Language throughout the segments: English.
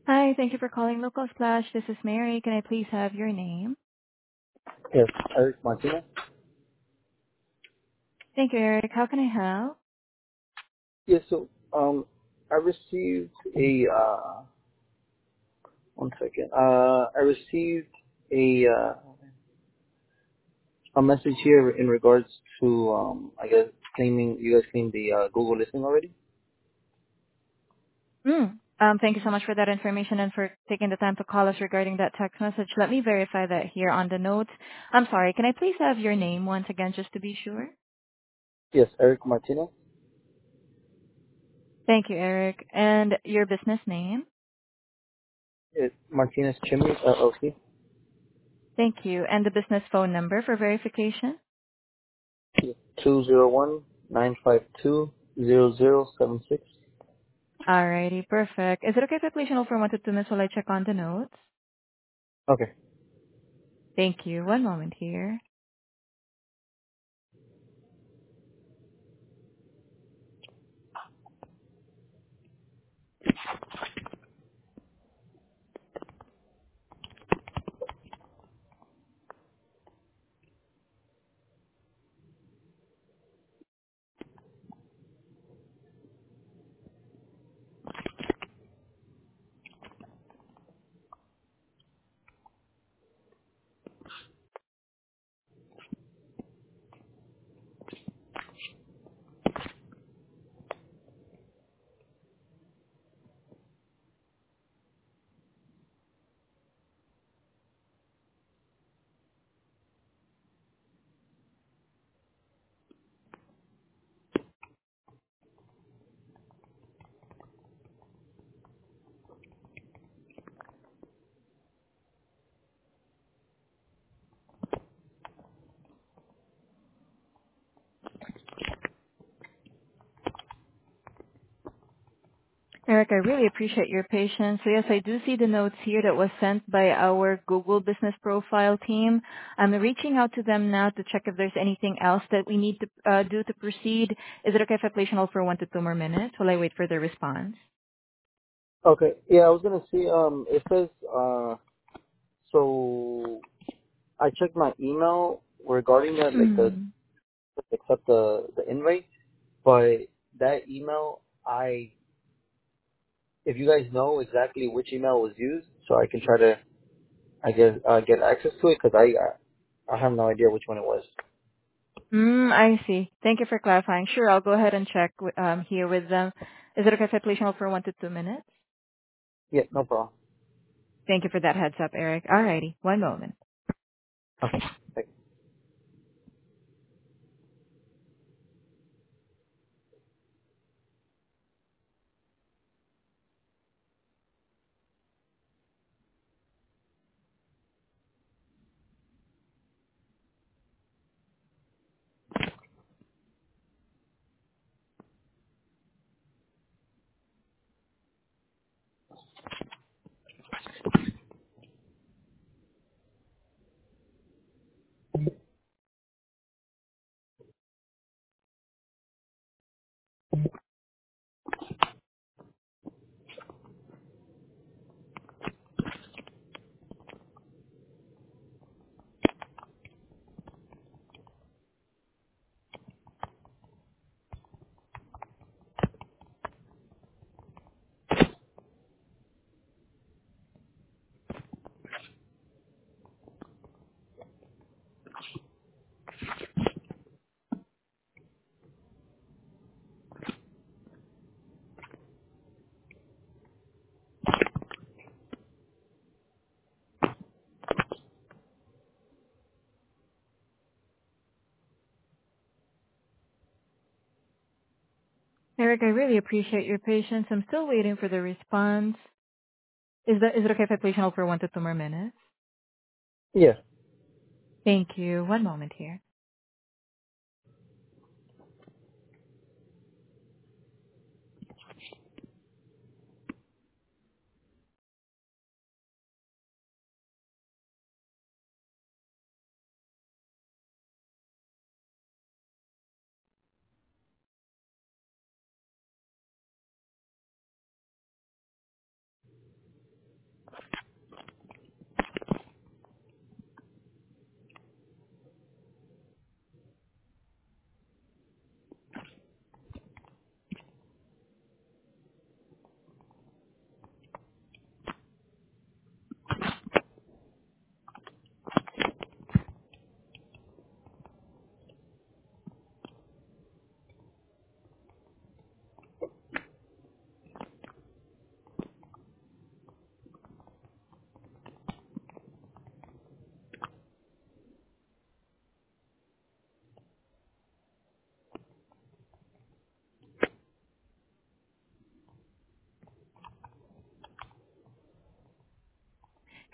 Hi, thank you for calling Local Splash. This is Mary. Can I please have your name? Yes, Eric Martinez. Thank you, Eric. How can I help? Yes, so I received one second. I received a a message here in regards to I guess claiming you guys claimed the Google listing already. Thank you so much for that information and for taking the time to call us regarding that text message. Let me verify that here on the notes. I'm sorry, can I please have your name once again just to be sure? Yes, Eric Martinez. Thank you, Eric. And your business name? It's Martinez Chimney LLC. Thank you. And the business phone number for verification? 201-952-0076. Alrighty, perfect. Is it okay if I place you on hold for 1 to 2 minutes while I check on the notes? Okay. Thank you. One moment here. Eric, I really appreciate your patience. So yes, I do see the notes here that was sent by our Google Business Profile team. I'm reaching out to them now to check if there's anything else that we need to do to proceed. Is it okay if I place you on hold for 1 to 2 more minutes while I wait for the response? Okay. Yeah, I was gonna see. It says so. I checked my email regarding that, like the Mm. accept the invite, but that email, if you guys know exactly which email was used, so I can try to, I guess, get access to it, because I have no idea which one it was. I see. Thank you for clarifying. Sure, I'll go ahead and check here with them. Is it okay if I place you on hold for 1 to 2 minutes? Yeah, no problem. Thank you for that heads up, Eric. Alrighty, one moment. Okay. Thank Eric, I really appreciate your patience. I'm still waiting for the response. Is it okay if I place you on hold for 1 to 2 more minutes? you. Yeah. Thank you. One moment here.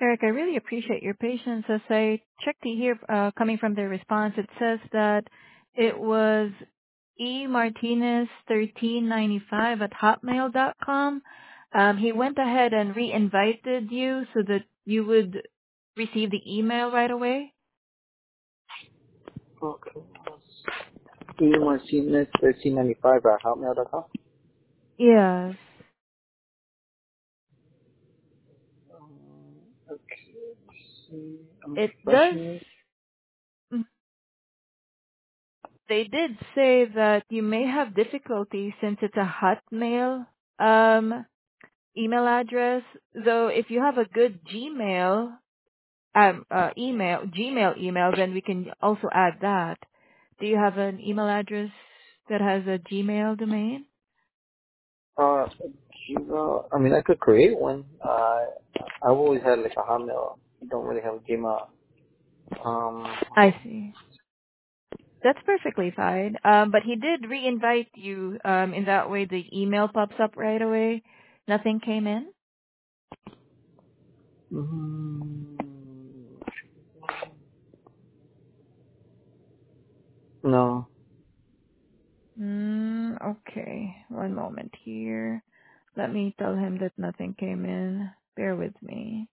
Eric, I really appreciate your patience. As I checked here, coming from their response, it says that it was emartinez1395 at hotmail.com. He went ahead and re-invited you so that you would receive the email right away. Okay. E Martinez 1395 at hotmail.com. Yes. Okay. Let's see. I'm It does. refreshing it. mm, They did say that you may have difficulty since it's a Hotmail email address. Though if you have a good Gmail email, then we can also add that. Do you have an email address that has a Gmail domain? Uh, Gmail. I mean, I could create one. I've always had like a Hotmail. I don't really have a Gmail. I see. That's perfectly fine. But he did re-invite you. In that way, the email pops up right away. Nothing came in. mm, no. Okay. One moment here. Let me tell him that nothing came in. Bear with me.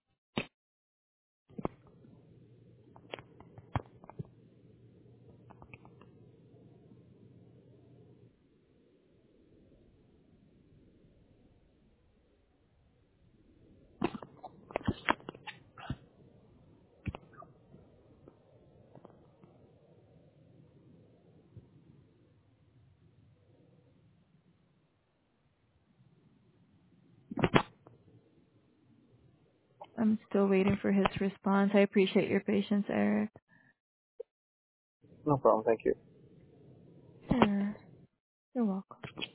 I'm still waiting for his response. I appreciate your patience, Eric. No problem. Thank you. Sure. You're welcome.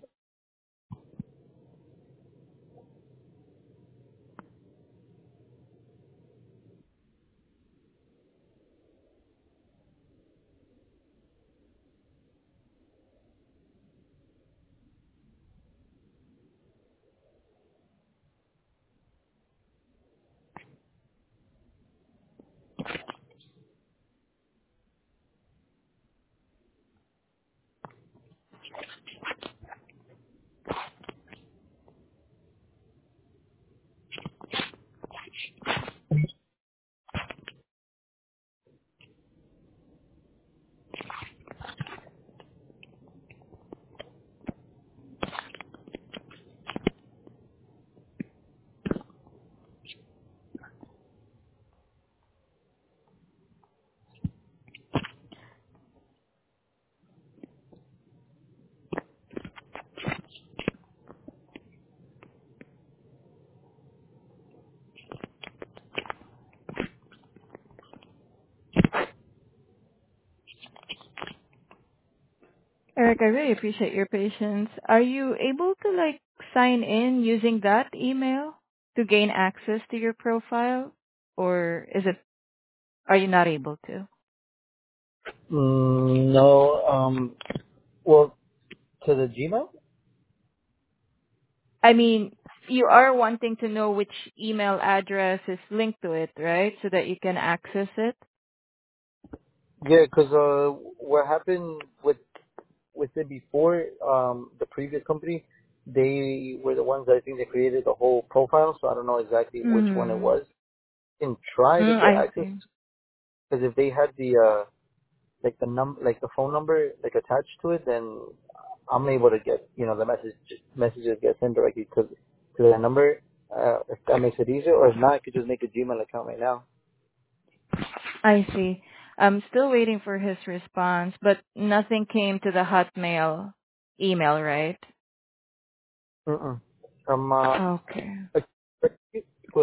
Eric, I really appreciate your patience. Are you able to sign in using that email to gain access to your profile? Or are you not able to? No. Well, to the Gmail. I mean, you are wanting to know which email address is linked to it, right? So that you can access it? Yeah, 'cause what happened with it before, the previous company, they were the ones that I think they created the whole profile, so I don't know exactly which one it Mm-hmm. was. And try to get I access, see. because if they had the like the phone number like attached to it, then I'm able to get the messages get sent directly to the number. If that makes it easier, or if not, I could just make a Gmail account right now. I see. I'm still waiting for his response, but nothing came to the Hotmail email, right? Mm-mm. Okay. I, but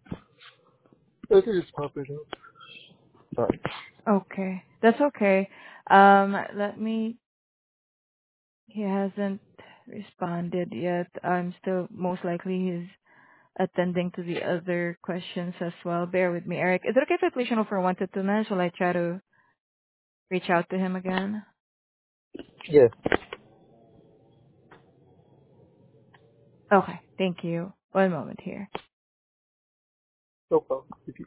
I can just pop it up. Sorry. Okay. That's okay. Let me, he hasn't responded yet. I'm still, most likely he's attending to the other questions as well. Bear with me, Eric. Is it okay if I place you on for 1 to 2 minutes while I try to reach out to him again? Yeah. Okay. Thank you. One moment here. No problem.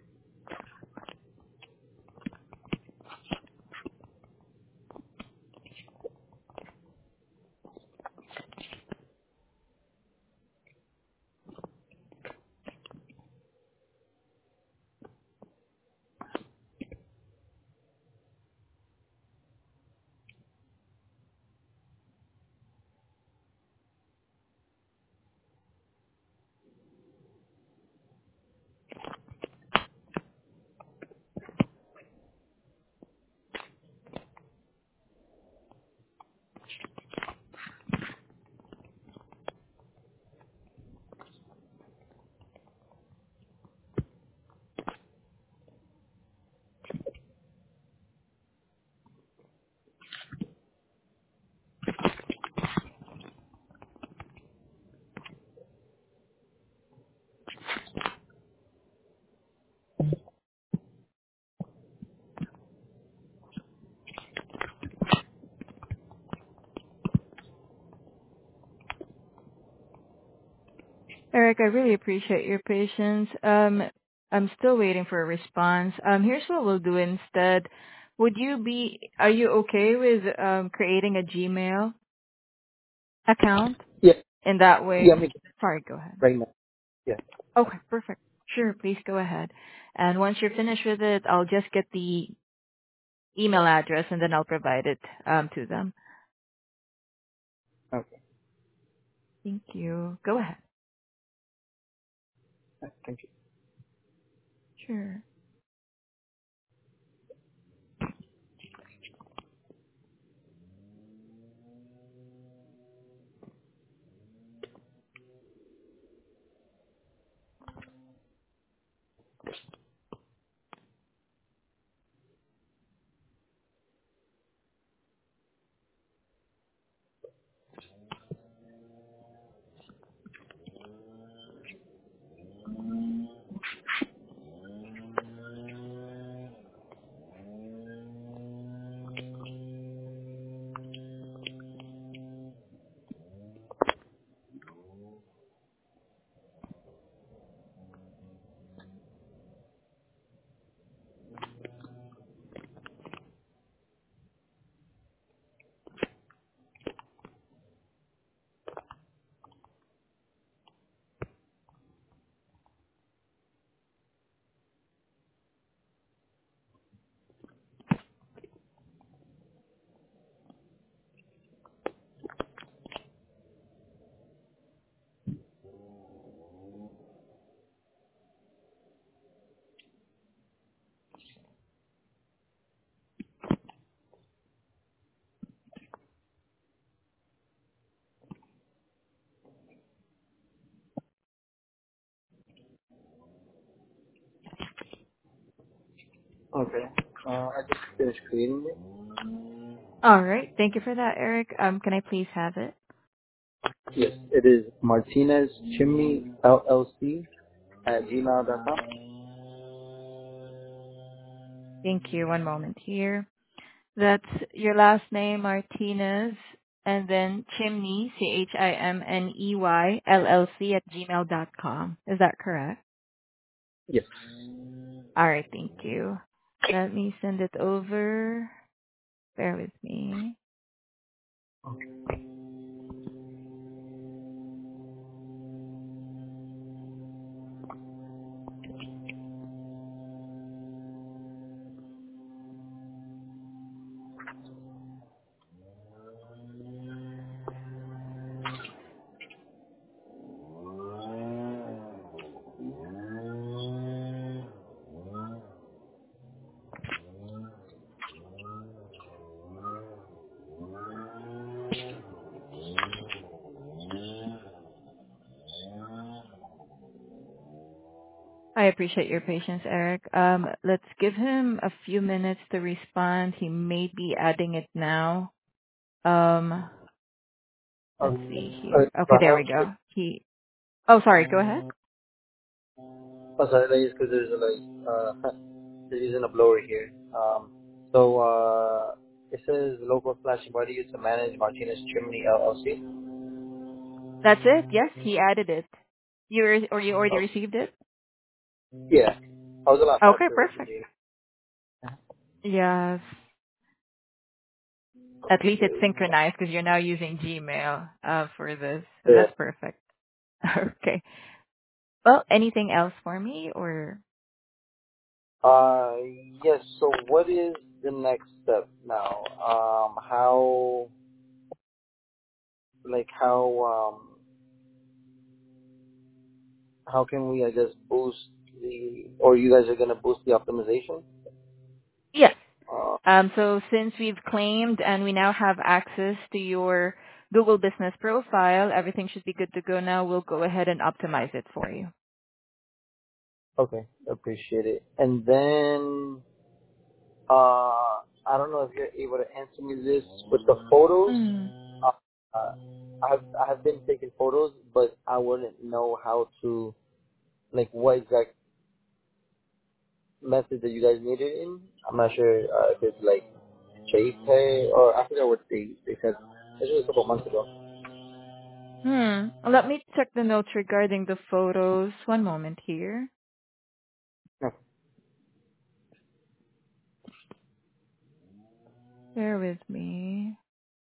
Eric, I really appreciate your patience. I'm still waiting for a response. Here's what we'll do instead. Are you okay with creating a Gmail account? Yeah. In that Yeah. way, Make it sorry, go ahead. right now. Yeah. Okay, perfect. Sure, please go ahead. And once you're finished with it, I'll just get the email address and then I'll provide it to them. Okay. Thank you. Go ahead. Thank you. Sure. Okay. I just finished creating it. All right. Thank you for that, Eric. Can I please have it? Yes. It is Martinez Chimney LLC at gmail.com. Thank you. One moment here. That's your last name, Martinez, and then Chimney, Chimney, LLC at gmail.com. Is that correct? Yes. All right. Thank you. Let me send it over. Bear with me. I appreciate your patience, Eric. Let's give him a few minutes to respond. He may be adding it now. Um, let's see here. So Okay, I there have we go. Oh, sorry, go ahead. oh, sorry, like, because there's they're using a blower here. It says local flashing body used to manage Martinez Chimney LLC. That's it. Yes, he added it. You already Oh, received it? Yeah, I was a lot Okay, faster with the perfect. Gmail. Yes. At least it's Okay. synchronized because you're now using Gmail for this. So Yeah. that's perfect. Okay. Well, anything else for me or? Uh, yes. So what is the next step now? Like how can we, I guess, boost or you guys are gonna boost the optimization? Yes. Uh, So since we've claimed and we now have access to your Google Business profile, everything should be good to go now. We'll go ahead and optimize it for you. okay, appreciate it. And then I don't know if you're able to answer me this with the photos. Mm. Uh, I have been taking photos, but I wouldn't know how to, like, what exact method that you guys need it in. I'm not sure if it's like JPay or I forgot what they said. This was a couple months ago. Let me check the notes regarding the photos. One moment here. No. Bear with me.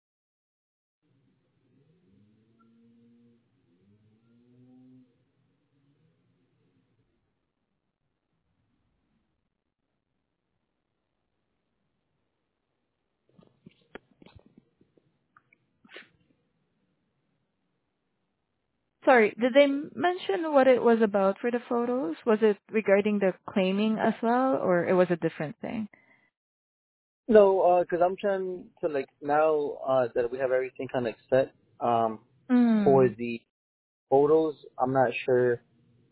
Sorry, did they mention what it was about for the photos? Was it regarding the claiming as well, or it was a different thing? No, because I'm trying to, like, now that we have everything kind of set for Mm. the photos, I'm not sure.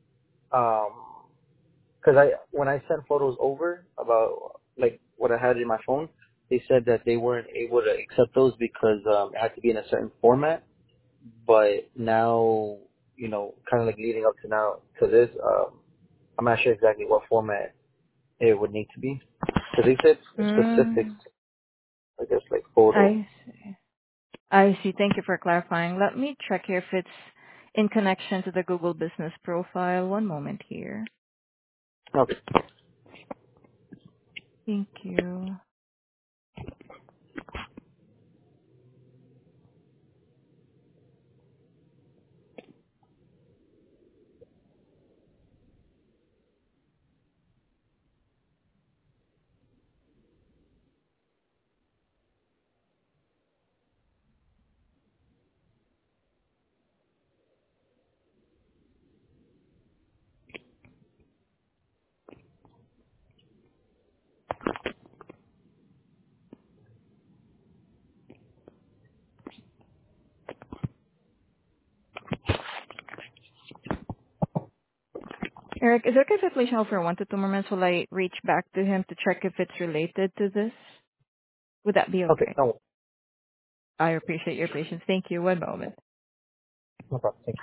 Because when I sent photos over about like what I had in my phone, they said that they weren't able to accept those because it had to be in a certain format. But now, kind of like leading up to now to this, I'm not sure exactly what format it would need to be. Because they said specifics, Mm. I guess, like photo. I see. I see. Thank you for clarifying. Let me check here if it's in connection to the Google Business profile. One moment here. Okay. Thank you. Eric, is it okay if I place you for 1 to 2 more minutes while I reach back to him to check if it's related to this? Would that be Okay. okay? No, I appreciate your patience. Thank you. One moment. no problem. Thank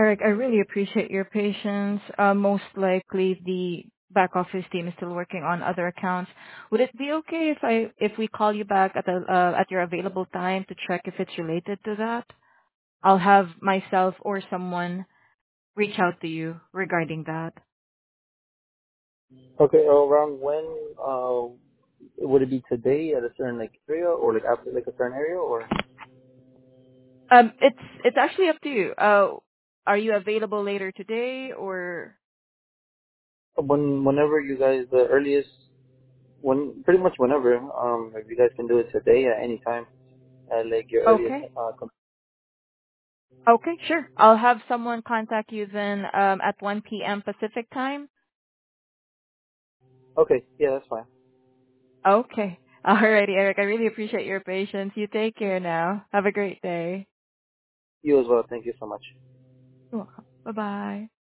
Eric, I really appreciate your patience. Most likely the back office team is still working on other accounts. Would it be okay if we call you back at your available time to check if it's related to that? I'll have myself or someone reach out to you regarding that. Okay, around when would it be today at a certain like area or like after like a certain area or It's actually up to you. Are you available later today or? whenever you guys the earliest when pretty much whenever if you guys can do it today at any time at like your earliest Okay. Okay, sure. I'll have someone contact you then at 1 p.m. Pacific time. okay, yeah, that's fine. Okay. Alrighty, Eric. I really appreciate your patience. You take care now. Have a great day. You as well. Thank you so much. You're welcome. Bye-bye.